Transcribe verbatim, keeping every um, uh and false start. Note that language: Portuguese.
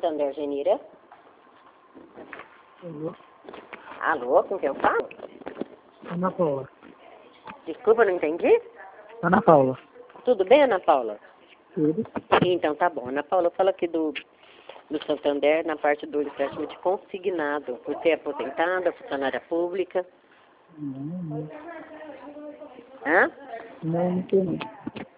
Santander, Genira. Alô? Alô, com quem eu falo? Ana Paula. Desculpa, não entendi. Ana Paula. Tudo bem, Ana Paula? Tudo? Então, tá bom. Ana Paula, fala aqui do, do Santander, na parte do empréstimo de consignado. Você é aposentada, funcionária pública? Não, não. Hã? Não, não sei não.